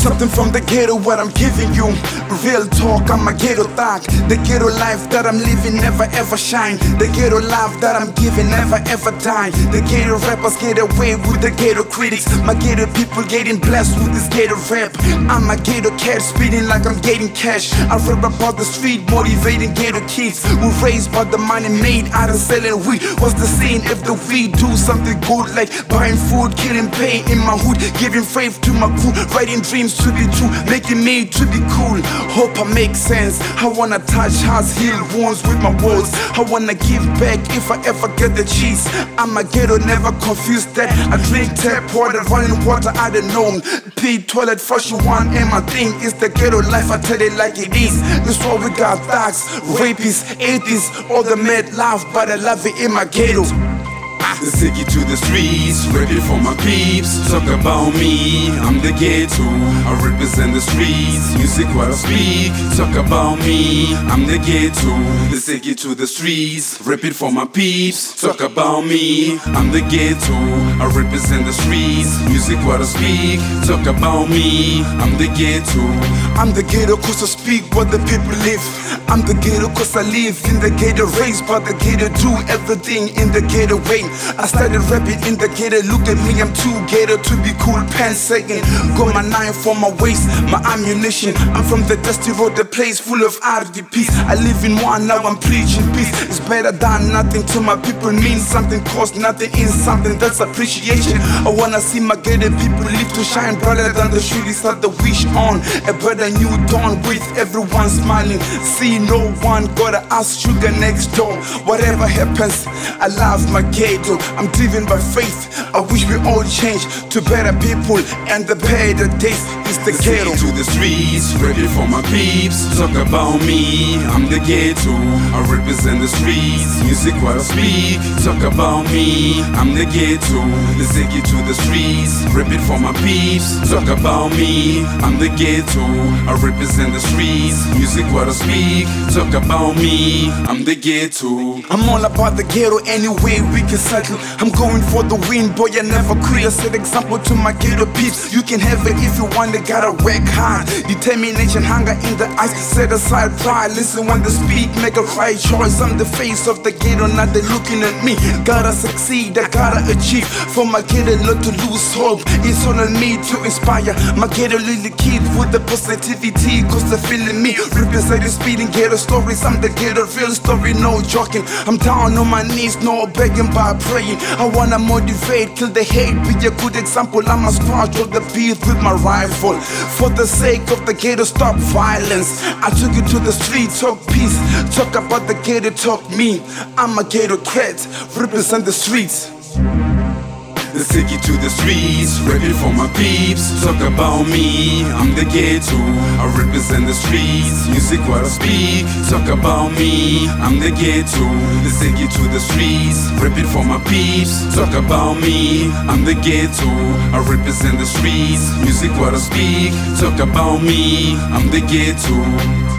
Something from the ghetto, what I'm giving you. Real talk, I'm a ghetto thug. The ghetto life that I'm living never ever shine. The ghetto life that I'm giving never ever die. The ghetto rappers get away with the ghetto critics. My ghetto people getting blessed with this ghetto rap. I'm a ghetto cat speeding like I'm getting cash. I rap about the street, motivating ghetto kids who raised by the money made out of selling weed. What's the scene if the weed do something good, like buying food, killing pain in my hood, giving faith to my crew, writing dreams to be true, making me to be cool. Hope I make sense. I wanna touch hearts, heal wounds with my words. I wanna give back if I ever get the cheese. I'm a ghetto, never confused that. I drink tap water, running water, I don't know. Pee, toilet, flush one, and my thing is the ghetto life. I tell it like it is. That's why we got thugs, rapists, atheists, all the mad laugh, but I love it in my ghetto. Let's take it to the streets, rap it for my peeps. Talk about me, I'm the ghetto, I represent the streets. Music what I speak, talk about me, I'm the ghetto. Let's take it to the streets, rap it for my peeps. Talk about me, I'm the ghetto, I represent the streets. Music what I speak, talk about me, I'm the ghetto. I'm the ghetto cause I speak what the people live. I'm the ghetto cause I live in the ghetto, raised by the ghetto, do everything in the ghetto way. I started rapping in the ghetto, look at me, I'm too ghetto to be cool, pants sagging. Got my knife for my waist, my ammunition. I'm from the dusty road, the place full of RDPs. I live in one, now I'm preaching peace. It's better than nothing to my people, means something, cost nothing, in something, that's appreciation. I wanna see my ghetto people live to shine brighter than the shooting star the wish on. A better new dawn with everyone smiling. See no one, gotta ask sugar next door. Whatever happens, I love my ghetto. I'm driven by faith. I wish we all change to better people and the better days is the ghetto. To the streets, rap it for my peeps. Talk about me, I'm the ghetto, I represent the streets. Music what I speak, talk about me, I'm the ghetto. Let's take it to the streets, rap it for my peeps. Talk about me, I'm the ghetto, I represent the streets. Music what I speak, talk about me, I'm the ghetto. I'm all about the ghetto anyway we can settle. I'm going for the win, boy, I never quit. I set example to my ghetto peeps. You can have it if you want it, gotta work hard. Determination, hunger in the eyes, set aside pride. Listen when they speak, make a right choice. I'm the face of the ghetto, now they looking at me. Gotta succeed, I gotta achieve. For my ghetto not to lose hope, it's all on me to inspire. My ghetto little kids with the positivity, cause they're feeling me. Representing speeding ghetto stories, I'm the ghetto real story, no joking. I'm down on my knees, no begging by praying. I wanna motivate, kill the hate, be a good example. I'm a scratch of the beat with my rifle. For the sake of the ghetto, stop violence. I took it to the street, talk peace. Talk about the ghetto, talk me. I'm a ghetto cat, represent the streets. Let's take it to the streets, rap it for my peeps. Talk about me, I'm the ghetto, I represent the streets. Music what I speak, talk about me, I'm the ghetto. Let's take it to the streets, rap it for my peeps. Talk about me, I'm the ghetto, I represent the streets. Music what I speak, talk about me, I'm the ghetto.